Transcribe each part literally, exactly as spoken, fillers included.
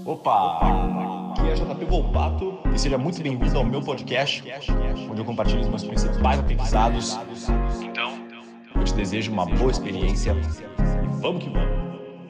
Opa! Aqui é J P Volpato e seja muito bem-vindo ao meu podcast, onde eu compartilho os meus principais aprendizados. Então, eu te desejo uma boa experiência e vamos que vamos!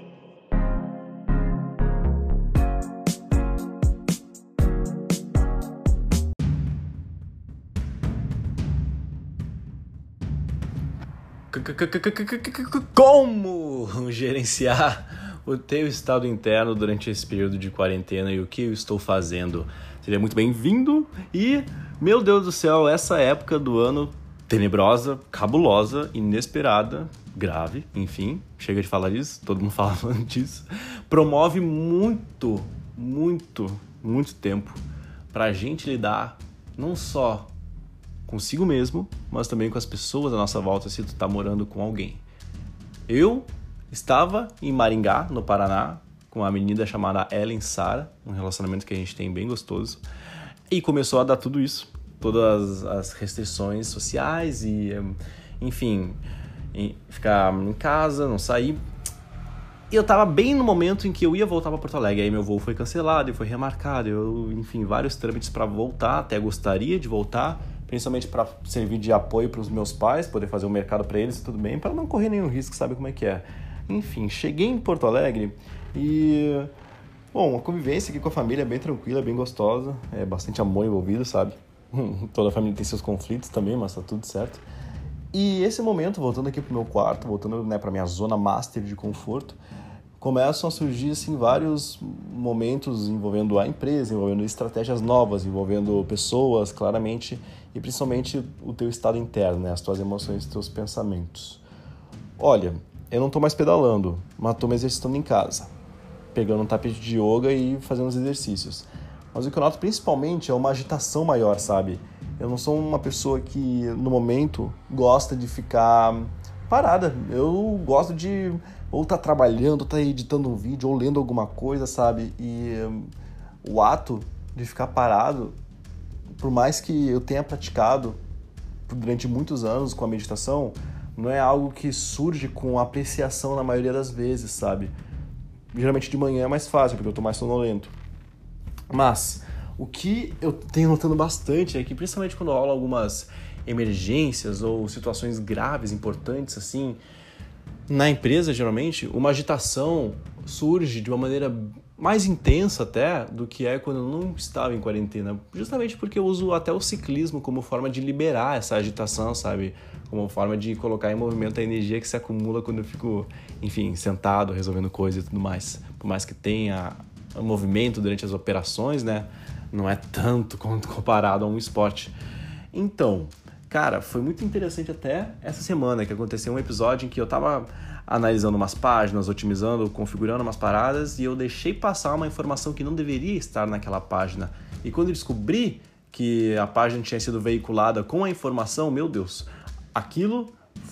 Como gerenciar o teu estado interno durante esse período de quarentena e o que eu estou fazendo? Seja muito bem-vindo e, meu Deus do céu, essa época do ano tenebrosa, cabulosa, inesperada, grave, enfim, chega de falar disso, todo mundo falando disso, promove muito, muito, muito tempo pra gente lidar não só consigo mesmo, mas também com as pessoas à nossa volta, se tu tá morando com alguém. Eu estava em Maringá, no Paraná, com uma menina chamada Ellen Sara, um relacionamento que a gente tem bem gostoso, e começou a dar tudo isso, todas as restrições sociais e, enfim, ficar em casa, não sair. E eu tava bem no momento em que eu ia voltar para Porto Alegre, aí meu voo foi cancelado e foi remarcado, eu, enfim, vários trâmites para voltar, até gostaria de voltar, principalmente para servir de apoio para os meus pais, poder fazer o um mercado para eles e tudo bem, para não correr nenhum risco, sabe como é que é. Enfim, cheguei em Porto Alegre e, bom, a convivência aqui com a família é bem tranquila, bem gostosa, é bastante amor envolvido, sabe? Toda a família tem seus conflitos também, mas tá tudo certo. E esse momento, voltando aqui pro meu quarto, voltando, né, pra minha zona master de conforto, começam a surgir, assim, vários momentos envolvendo a empresa, envolvendo estratégias novas, envolvendo pessoas, claramente, e principalmente o teu estado interno, né, as tuas emoções, os teus pensamentos. Olha, eu não tô mais pedalando, mas tô me exercitando em casa, pegando um tapete de yoga e fazendo os exercícios. Mas o que eu noto principalmente é uma agitação maior, sabe? Eu não sou uma pessoa que, no momento, gosta de ficar parada. Eu gosto de ou estar tá trabalhando, ou estar tá editando um vídeo, ou lendo alguma coisa, sabe? E um, o ato de ficar parado, por mais que eu tenha praticado durante muitos anos com a meditação, não é algo que surge com apreciação na maioria das vezes, sabe? Geralmente de manhã é mais fácil, porque eu tô mais sonolento. Mas o que eu tenho notando bastante é que, principalmente quando rolam algumas emergências ou situações graves, importantes, assim, na empresa, geralmente, uma agitação surge de uma maneira mais intensa até do que é quando eu não estava em quarentena. Justamente porque eu uso até o ciclismo como forma de liberar essa agitação, sabe? Como forma de colocar em movimento a energia que se acumula quando eu fico, enfim, sentado, resolvendo coisas e tudo mais. Por mais que tenha o movimento durante as operações, né? Não é tanto comparado a um esporte. Então, cara, foi muito interessante até essa semana que aconteceu um episódio em que eu tava analisando umas páginas, otimizando, configurando umas paradas e eu deixei passar uma informação que não deveria estar naquela página. E quando eu descobri que a página tinha sido veiculada com a informação, meu Deus, aquilo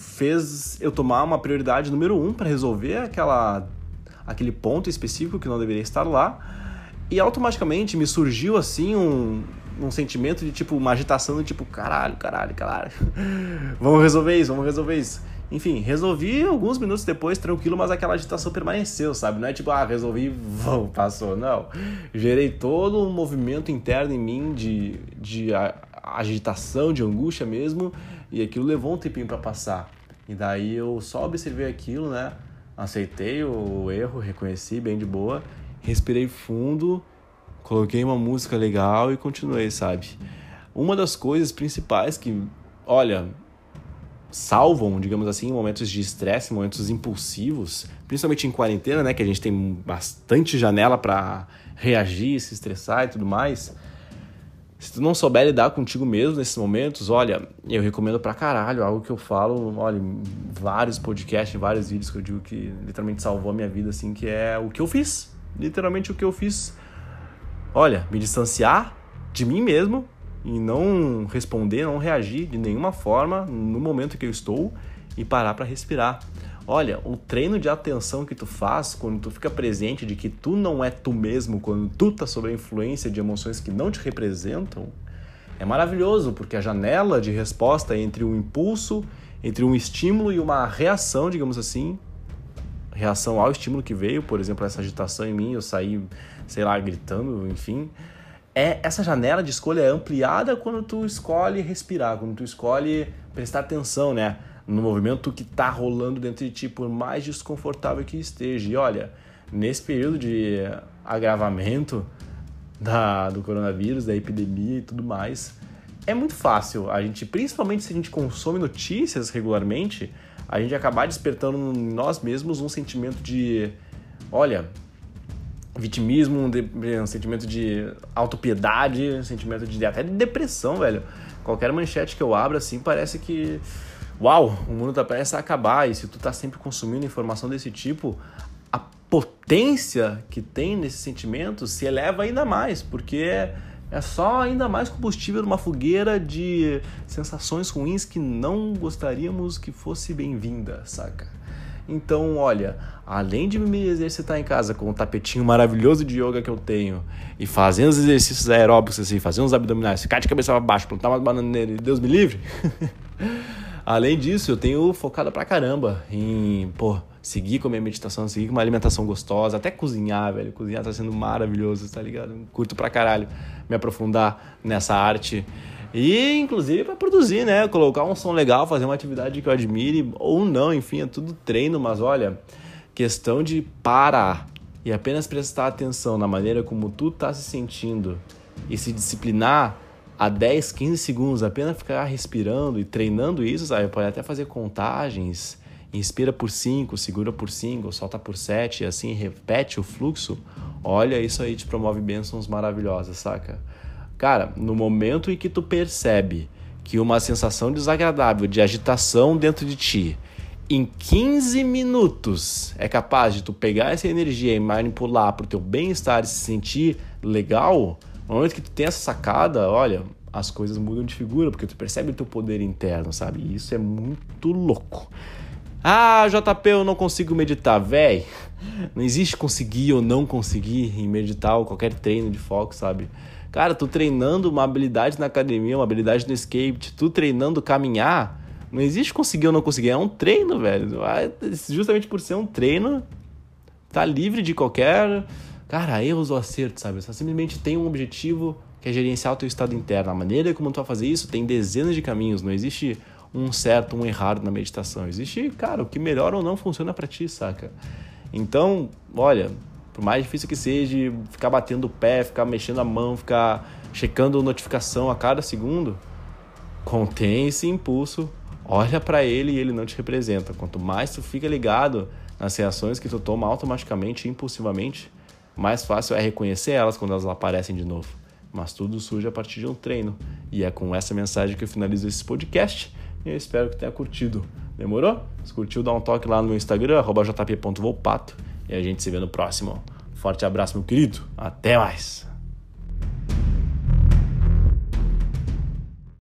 fez eu tomar uma prioridade número um para resolver aquela, aquele ponto específico que não deveria estar lá. E automaticamente me surgiu assim um, um sentimento de tipo, uma agitação de tipo, caralho, caralho, caralho. Vamos resolver isso, vamos resolver isso. Enfim, resolvi alguns minutos depois, tranquilo, mas aquela agitação permaneceu, sabe? Não é tipo, ah, resolvi, vão, passou. Não. Gerei todo um movimento interno em mim de, de agitação, de angústia mesmo, e aquilo levou um tempinho pra passar. E daí eu só observei aquilo, né? Aceitei o erro, reconheci bem de boa, respirei fundo, coloquei uma música legal e continuei, sabe? Uma das coisas principais que, olha, salvam, digamos assim, momentos de estresse, momentos impulsivos, principalmente em quarentena, né, que a gente tem bastante janela para reagir, se estressar e tudo mais. Se tu não souber lidar contigo mesmo nesses momentos, olha, eu recomendo pra caralho, algo que eu falo, olha, em vários podcasts, em vários vídeos que eu digo que literalmente salvou a minha vida, assim, que é o que eu fiz. Literalmente o que eu fiz. Olha, me distanciar de mim mesmo e não responder, não reagir de nenhuma forma no momento que eu estou e parar para respirar. Olha, o treino de atenção que tu faz quando tu fica presente de que tu não é tu mesmo, quando tu tá sob a influência de emoções que não te representam, é maravilhoso, porque a janela de resposta entre um impulso, entre um estímulo e uma reação, digamos assim, reação ao estímulo que veio, por exemplo, essa agitação em mim, eu saí, sei lá, gritando, enfim. É, essa janela de escolha é ampliada quando tu escolhe respirar, quando tu escolhe prestar atenção, né, no movimento que tá rolando dentro de ti, por mais desconfortável que esteja. E olha, nesse período de agravamento da, do coronavírus, da epidemia e tudo mais, é muito fácil a gente, principalmente se a gente consome notícias regularmente, a gente acabar despertando em nós mesmos um sentimento de, olha, vitimismo, um, de, um sentimento de autopiedade, um sentimento de até de depressão, velho. Qualquer manchete que eu abro, assim, parece que, uau, o mundo tá prestes a acabar. E se tu tá sempre consumindo informação desse tipo, a potência que tem nesse sentimento se eleva ainda mais, porque é só ainda mais combustível numa fogueira de sensações ruins que não gostaríamos que fosse bem-vinda, saca? Então, olha, além de me exercitar em casa com o tapetinho maravilhoso de yoga que eu tenho e fazendo os exercícios aeróbicos, assim, fazendo os abdominais, ficar de cabeça para baixo, plantar umas bananeiras, Deus me livre. Além disso, eu tenho focado pra caramba em, pô, seguir com a minha meditação, seguir com uma alimentação gostosa, até cozinhar, velho. Cozinhar tá sendo maravilhoso, tá ligado? Curto pra caralho me aprofundar nessa arte. E, inclusive, para produzir, né? Colocar um som legal, fazer uma atividade que eu admire, ou não, enfim, é tudo treino. Mas, olha, questão de parar e apenas prestar atenção na maneira como tu tá se sentindo e se disciplinar a dez, quinze segundos, apenas ficar respirando e treinando isso, sabe? Pode até fazer contagens, inspira por cinco, segura por cinco, solta por sete, e assim repete o fluxo. Olha, isso aí te promove bênçãos maravilhosas, saca? Cara, no momento em que tu percebe que uma sensação desagradável de agitação dentro de ti, em quinze minutos é capaz de tu pegar essa energia e manipular pro teu bem-estar e se sentir legal, no momento que tu tem essa sacada, olha, as coisas mudam de figura, porque tu percebe o teu poder interno, sabe? E isso é muito louco. Ah, J P, eu não consigo meditar, véi. Não existe conseguir ou não conseguir em meditar ou qualquer treino de foco, sabe? Cara, tu treinando uma habilidade na academia, uma habilidade no skate, tu treinando caminhar, não existe conseguir ou não conseguir, é um treino, velho. Justamente por ser um treino, tá livre de qualquer, cara, erros ou acertos, sabe? Você simplesmente tem um objetivo que é gerenciar o teu estado interno. A maneira como tu vai fazer isso tem dezenas de caminhos, não existe um certo, um errado na meditação. Existe, cara, o que melhor ou não funciona pra ti, saca? Então, olha, por mais difícil que seja, ficar batendo o pé, ficar mexendo a mão, ficar checando notificação a cada segundo, contém esse impulso, olha pra ele e ele não te representa. Quanto mais tu fica ligado nas reações que tu toma automaticamente e impulsivamente, mais fácil é reconhecer elas quando elas aparecem de novo. Mas tudo surge a partir de um treino. E é com essa mensagem que eu finalizo esse podcast. E eu espero que tenha curtido. Demorou? Se curtiu, dá um toque lá no meu Instagram, arroba jp ponto volpato. E a gente se vê no próximo. Forte abraço, meu querido. Até mais!